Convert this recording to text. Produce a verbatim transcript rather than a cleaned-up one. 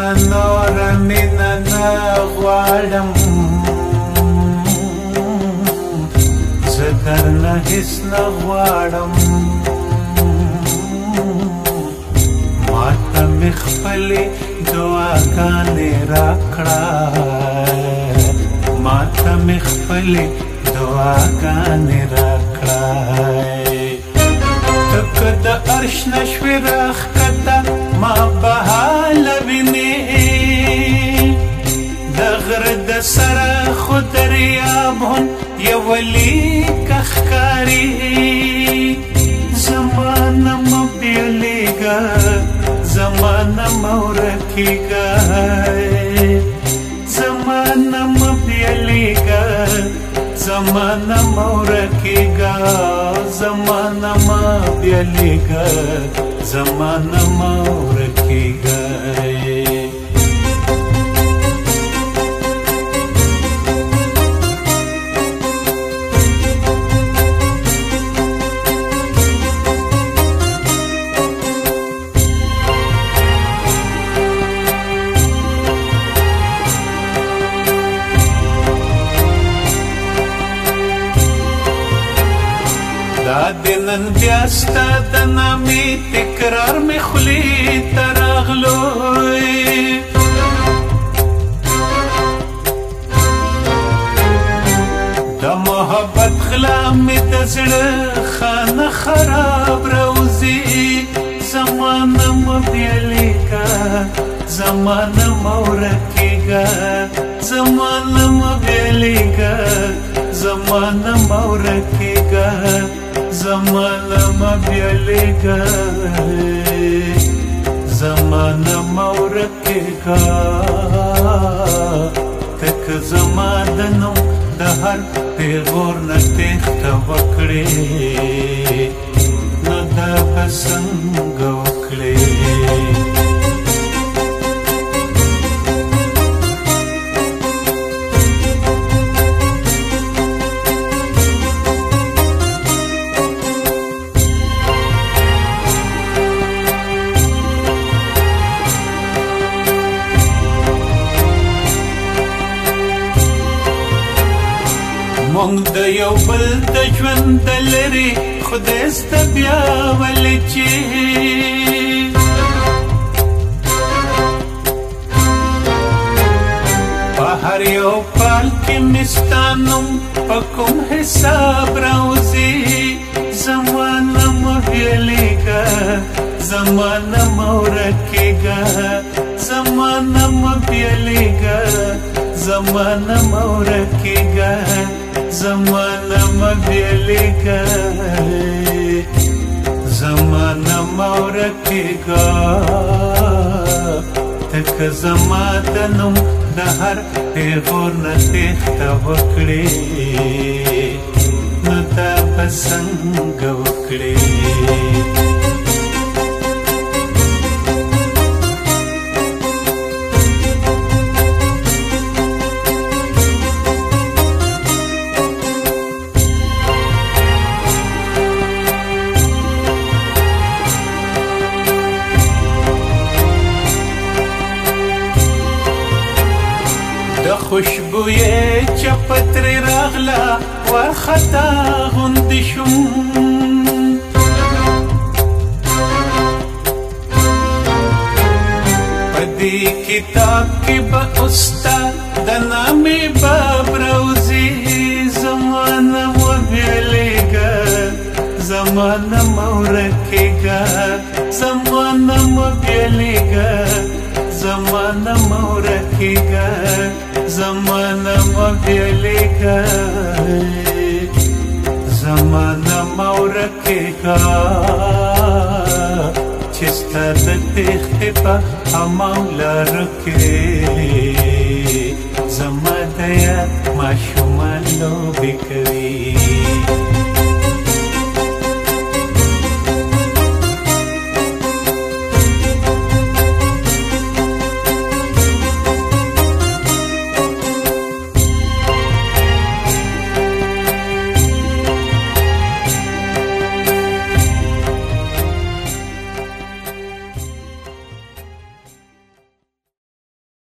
نور مینه نه غواړم زه درنه هېڅ نه غواړم ماته مې خپلې دعاګانې راکړه ماته مې خپلې دعاګانې راکړه ته که د عرش نه شوې راښکته ما به حاله وینې د غره د سره خو دریاب هم یوه لیکه ښکاري زما نه مه بېلېږه زما نه مه ورکېږه زما نه مه بېلېږه زما نه مه ورکېږه زما نه مه بېلېږه زما نه مه ورکېږه دا د نن بیا ستا د نامې تکرار مې خولې ته راغلوی د محبت غلا مې د زړه خانه خراب راوځي زما نه مه بېلېږه زما نه مه ورکېږه زما نه مه بېلېږه زما نه مه ورکېږه زما نه مه بېلېږه زما نه مه ورکېږه ته که زما د نوم د هر پیغور نه تېښته وکړې نو دا به څنګه وکړې مونږ د یو بل د ژوند د لرې خدای سته بیا ولې چې په هر یو پال کې مې ستا نوم په کوم حساب راوځي زما نه مه بېلېږه زما نه مه ورکېږه زما نه مه بېلېږه زما نه مه ورکېږه زما نه مه بېلېږه زما نه مه ورکېږه ته که زما د نوم د هر پیغور نه تېښته وکړې نو دا به څنګه وکړې خوشبویې چپه ترې راغله وارخطا غوندې شوم په دې کتاب کې به اوس ستا د نامې باب راوځي زما نه مه بېلېږه زما نه مه ورکېږه زما نه مه بېلېږه زما نه مه ورکېږه زما نه مه بېلېږه زما نه مه ورکېږه چې ستا د تېښتې په هماو لارو کې زما د یاد ماشومان لوبې کوي